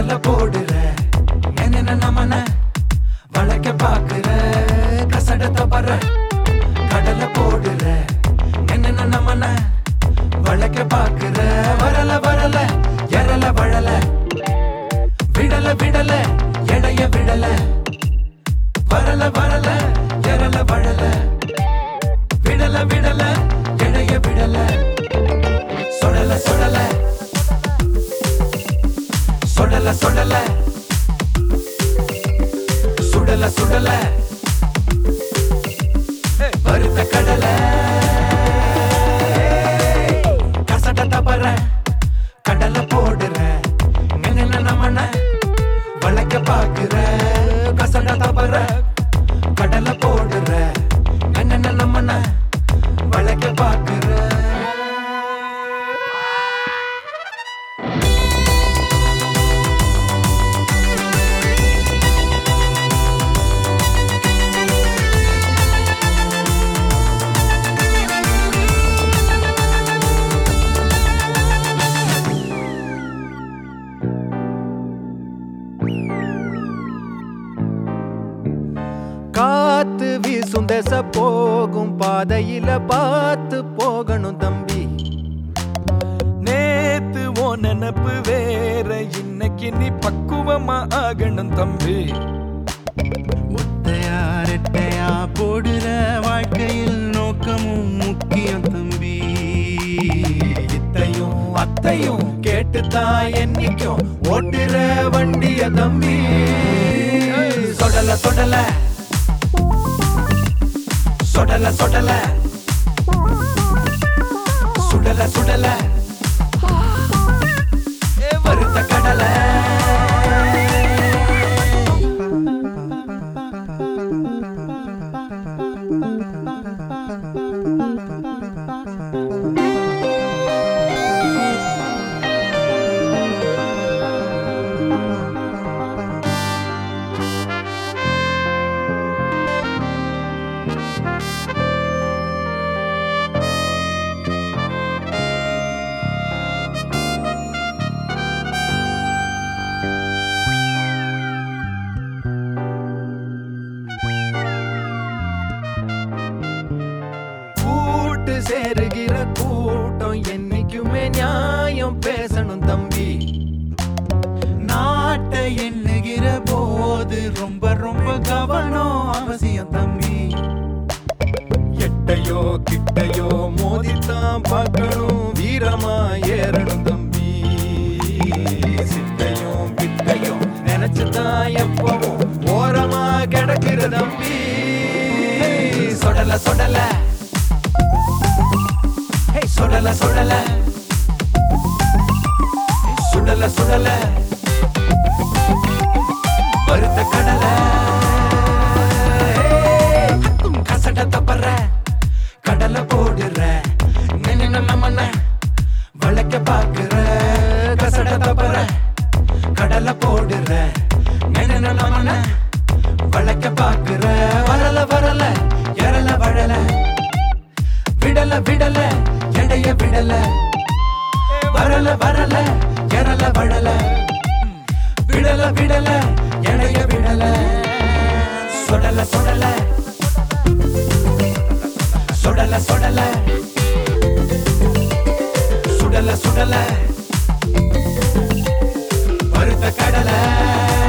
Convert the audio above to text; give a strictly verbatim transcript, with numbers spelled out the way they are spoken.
கடலை போடுற என்ன நமன வளைக்க பாக்குற கசடத்தை வர கடலை போடுற என்ன நமன வளைக்க பாக்குற வரல வரல எரல வழல விடல விடல எடைய விடல வரல வரல எரல வழல விடல விடல எடைய விடல சொடல சொடல சொடல சொடல சுடல சுடல வருத்த கடல கசட தபற கடலை போடுற என்ன நமன வளைக்க பாக்குற கசட தபற கடலை போடுற என்ன நமன வளைக்க பாக்குற காத்து வீசும் திசை போகும் பாதையில பார்த்து போகணும் தம்பி. நேத்து ஓ நினப்பு வேற, இன்னைக்கு நீ பக்குவமா ஆகணும் தம்பி. ஒத்தையா ரெட்டையா போடுற வாழ்க்கையில் நோக்கமும் முக்கியம் தம்பி. இத்தையும் அத்தையும் கேட்டுத்தான் என்னைக்கும் ஓட்டுற வண்டிய தம்பி. சொடல சொடல சொடல சொடல சுடல சுடல வருத்த கடல சேருகிற கூட்டம் என்னைக்குமே நியாயம் பேசணும் தம்பி. நாட்டை எண்ணுகிற போது ரொம்ப ரொம்ப கவனம் அவசியம் தம்பி. எட்டையோ கிட்டையோ மோதித்தான் பார்க்கணும், வீரமா ஏறணும் தம்பி. சிட்டையும் கிட்டையும் நினைச்சுதான் எப்பவும் ஓரமா கிடக்கிற தம்பி. சொடல சொடல சுடல சுடல சுடல சுடல வருத்த கடல கசட தப்பற கடலை போடுற நின்ன நமன வளைக்க பாக்குற கசட தப்பற கடலை போடுற நின்ன நமன வளைக்க பாக்குற வரல வரல எரல வழல விடல விடல எடைய விடல வரல வரல எரல வழல விடல விடல எடைய விடல சொடல சொடல சொடல சொடல சுடல சுடல வருத்த கடல